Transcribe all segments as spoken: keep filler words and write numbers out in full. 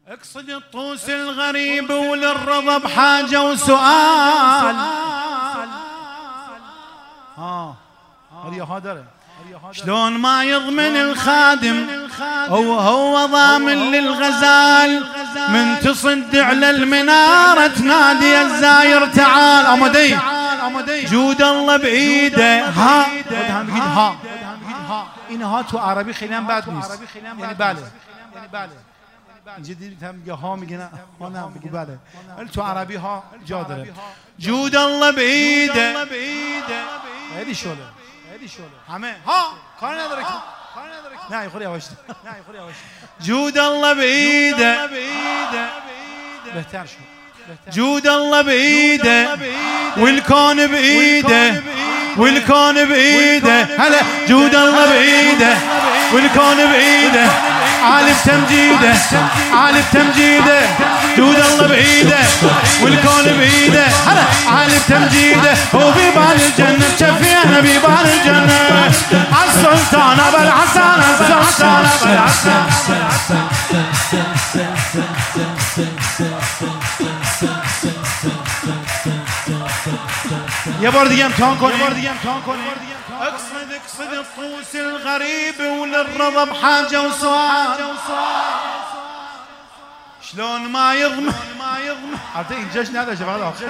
اقصد الطوس الغريب وللرضا بحاجة وسؤال. ها هذه هادرة شلون ما يضمن الخادم هو هو ضامن للغزال من تصد على المنارة تنادي الزاير تعال. أمدي جود الله بإيده ها ها این ها تو عربی خیلی هم بد نیست، یعنی بله اینجا دیدید هم میگه ها میگه نه ها نه بگو بله، ولی تو عربی ها جا داره. جود الله بإيده هدی شوله همه ها کار نداره که نه خود یواش جود الله بإيده بهتر شد. جود الله بإيده والكون بإيده والكون بإيده هلا جود الله بإيده والكون بإيده عالم تمجيده عالم تمجيده جود الله بإيده والكون بإيده هلا عالم تمجيده هو بيبان الجنة شفينا بيبان الجنة السلطان أبو الحسن السلطان أبو الحسن. يا بردي امتحان كوني اقصد اقصد الطوس الغريب وللرضا بحاجة وسؤال. شلون ما يضمن عرفتي انجاش نادى شباب اخر.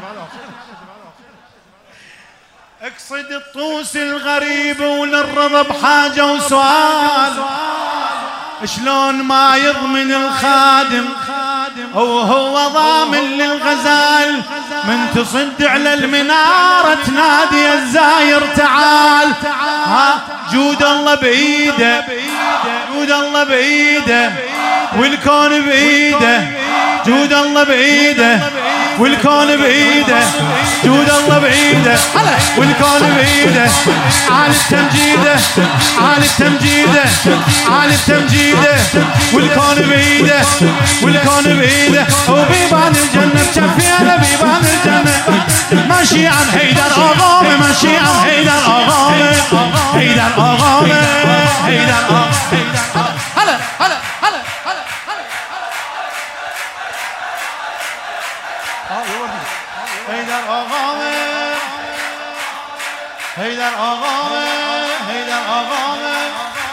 اقصد الطوس الغريب وللرضا بحاجة وسؤال. شلون ما يضمن الخادم هو هو ضامن للغزال من تصد على المنارة تنادي الزاير تعال. ها جود الله بإيده جود الله بإيده والكون بإيده جود الله بإيده والكون بإيده جود الله بإيده والكون بإيده عالي التمجيده عالي التمجيده عالي التمجيده والكون بإيده والكون بإيده وبيبان الجنة بشفينا بيبان الجنة ماشي عن حيدر آغامه ماشي عن حيدر آغامه حيدر آغامه حيدر آغامه هلا هلا هلا هلا حيدر آغامه حيدر آغامه حيدر آغامه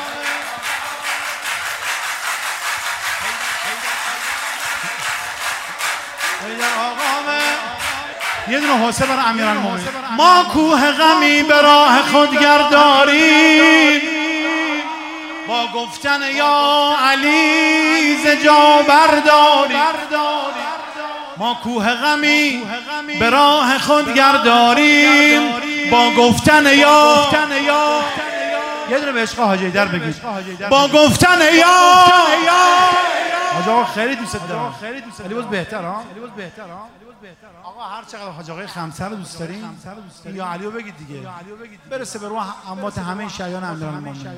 حيدر آغامه. یه دونه حوصله برای امیرالمومنین. ما کوه غمی به راه خود گرداریم با گفتن یا علی ز جا برداریم. ما کوه غمی به راه خود گرداریم با گفتن یا یه دونه به عشق حاجی حیدر بگید با گفتن یا حاج آقا خیلی دوست دارم ولی باز بهتر ها آقا هر چقدر حاج آقای خمسه رو دوست داریم یا علی رو بگید دیگه برسه به روح اموات همه شیعیان امیرالمومنین.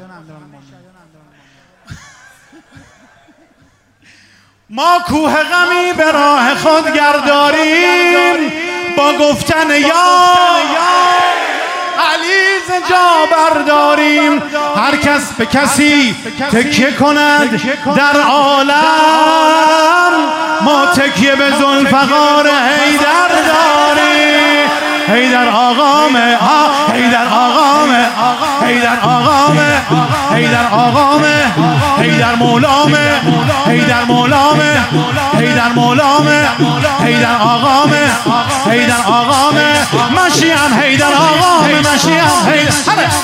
ما کوه غمی به راه خود گرداریم با گفتن یا علی ز جا برداریم. هر کس به کسی تکیه کند در عالم ما تکیه به ذوالفقار حیدر داریم. حیدر آقامه ها حیدر آقامه حیدر آقامه حیدر آقامه حیدر مولامه حیدر مولامه حیدر مولامه حیدر آقامه حیدر آقامه مشیعن حیدر آقامه مشیعن حیدر